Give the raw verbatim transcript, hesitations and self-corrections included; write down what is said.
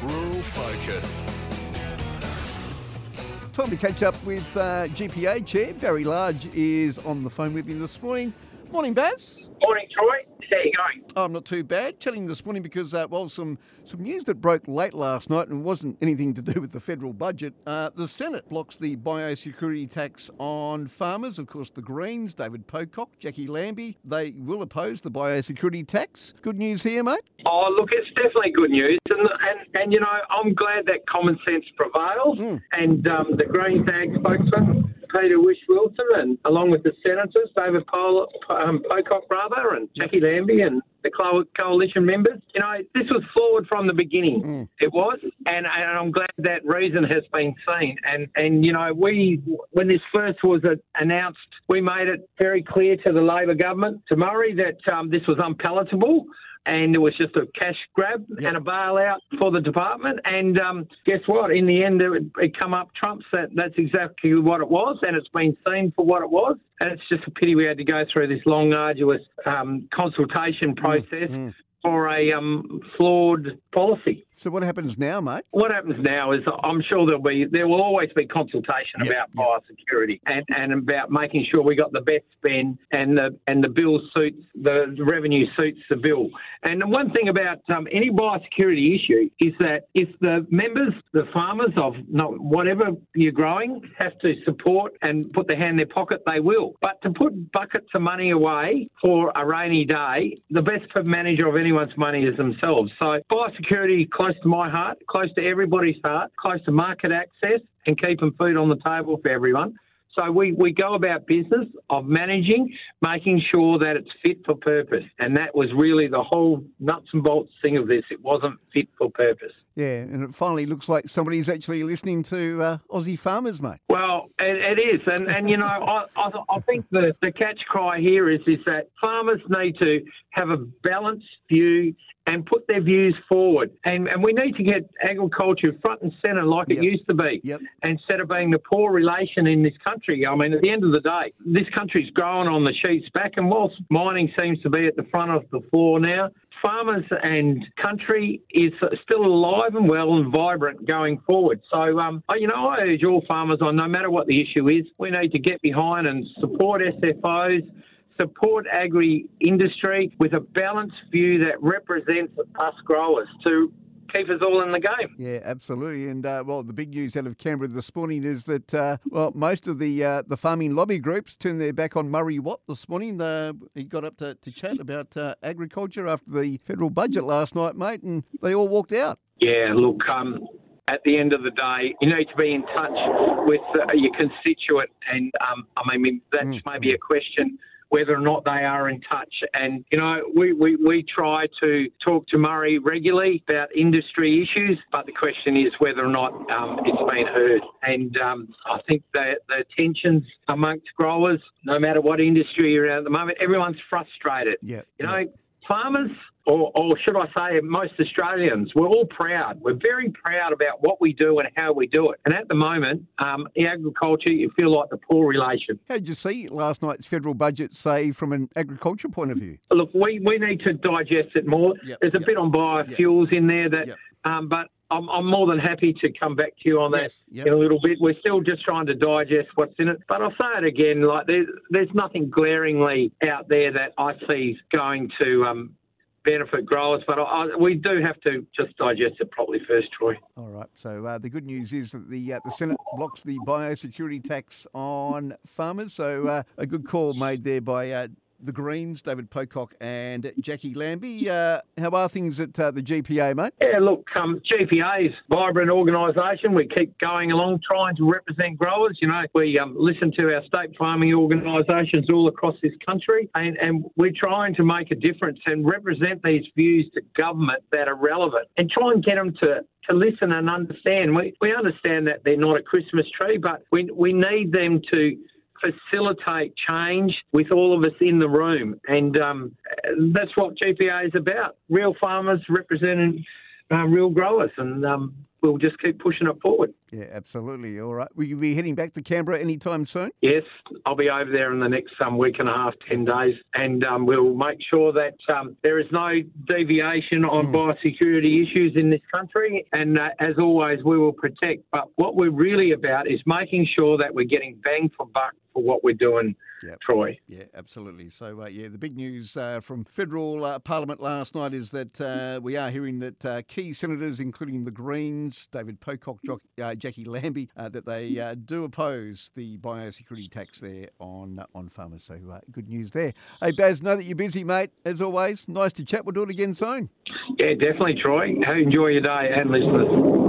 Rural Focus. Time to catch up with uh, G P A Chair. Barry Large is on the phone with me this morning. Morning, Baz. Morning, Troy. How are you going? Oh, I'm not too bad. Chatting this morning because, uh, well, some, some news that broke late last night and wasn't anything to do with the federal budget. Uh, the Senate blocks the biosecurity tax on farmers. Of course, the Greens, David Pocock, Jackie Lambie, they will oppose the biosecurity tax. Good news here, mate? Oh, look, it's definitely good news. And, and, and you know, I'm glad that common sense prevails. Mm. And um, the Greens Ag spokesman, Peter Whish-Wilson, and along with the senators, David Pol- um, Pocock, rather, and Jackie Lambie and the co- coalition members, you know, this was forward from the beginning. Mm. It was, and, and I'm glad that reason has been seen. And, and you know, we, when this first was uh, announced, we made it very clear to the Labor government, to Murray, that um, this was unpalatable. And it was just a cash grab yep. and a bailout for the department. And um, guess what? In the end, it, it come up trumps. That that's exactly what it was, and it's been seen for what it was. And it's just a pity we had to go through this long, arduous um, consultation process mm, mm. for a um, flawed policy. So what happens now, mate? What happens now is I'm sure there'll be there will always be consultation yep, about yep. biosecurity and, and about making sure we got the best spend and the and the bill suits the, the revenue suits the bill. And the one thing about um, any biosecurity issue is that if the members, the farmers of not, whatever you're growing, have to support and put their hand in their pocket, they will. But to put buckets of money away for a rainy day, the best manager of anyone's money is themselves. So biosecurity, close to my heart, close to everybody's heart, close to market access and keeping food on the table for everyone. So we, we go about business of managing, making sure that it's fit for purpose. And that was really the whole nuts and bolts thing of this. It wasn't fit for purpose. Yeah, and it finally looks like somebody's actually listening to uh, Aussie farmers, mate. Well, it, it is. And, and you know, I, I, I think the, the catch cry here is, is that farmers need to have a balanced view and put their views forward. And and we need to get agriculture front and centre like yep. it used to be, yep. instead of being the poor relation in this country. I mean, at the end of the day, this country's growing on the sheep's back, and whilst mining seems to be at the front of the floor now, farmers and country is still alive and well and vibrant going forward. So, um, you know, I urge all farmers on, no matter what the issue is, we need to get behind and support S F Os, support agri-industry with a balanced view that represents us growers to keep us all in the game. Yeah, absolutely. And, uh, well, the big news out of Canberra this morning is that, uh, well, most of the uh, the farming lobby groups turned their back on Murray Watt this morning. Uh, he got up to, to chat about uh, agriculture after the federal budget last night, mate, and they all walked out. Yeah, look, um, at the end of the day, you need to be in touch with uh, your constituent. And, um, I mean, that's mm. maybe a question whether or not they are in touch. And, you know, we, we, we try to talk to Murray regularly about industry issues, but the question is whether or not um, it's been heard. And um, I think that the tensions amongst growers, no matter what industry you're in at the moment, everyone's frustrated. Yeah, you know, yeah. farmers, or, or should I say most Australians, we're all proud. We're very proud about what we do and how we do it. And at the moment, um, in agriculture, you feel like the poor relation. How did you see last night's federal budget, say, from an agriculture point of view? Look, we, we need to digest it more. Yep, There's a yep, bit on biofuels yep. in there, that, yep. um, but I'm, I'm more than happy to come back to you on that yes, yep. in a little bit. We're still just trying to digest what's in it. But I'll say it again, like there's, there's nothing glaringly out there that I see is going to um, benefit growers, but I, I, we do have to just digest it properly first, Troy. All right. So uh, the good news is that the uh, the Senate blocks the biosecurity tax on farmers. So uh, a good call made there by uh, the Greens, David Pocock and Jackie Lambie. Uh, how are things at uh, the G P A, mate? Yeah, look, um, G P A is a vibrant organisation. We keep going along trying to represent growers. You know, we um, listen to our state farming organisations all across this country, and, and we're trying to make a difference and represent these views to government that are relevant and try and get them to to listen and understand. We we understand that they're not a Christmas tree, but we we need them to facilitate change with all of us in the room. And um, that's what G P A is about, real farmers representing uh, real growers. And um, we'll just keep pushing it forward. Yeah, absolutely. All right. Will you be heading back to Canberra anytime soon? Yes, I'll be over there in the next um, week and a half, ten days, and um, we'll make sure that um, there is no deviation on mm. biosecurity issues in this country. And uh, as always, we will protect. But what we're really about is making sure that we're getting bang for buck for what we're doing, yep. Troy. Yeah, absolutely. So, uh, yeah, the big news uh, from federal uh, Parliament last night is that uh, we are hearing that uh, key senators, including the Greens, David Pocock, jo- uh, Jackie Lambie, uh, that they uh, do oppose the biosecurity tax there on uh, on farmers. So, uh, good news there. Hey, Baz, know that you're busy, mate. As always, nice to chat. We'll do it again soon. Yeah, definitely, Troy. Enjoy your day and listeners.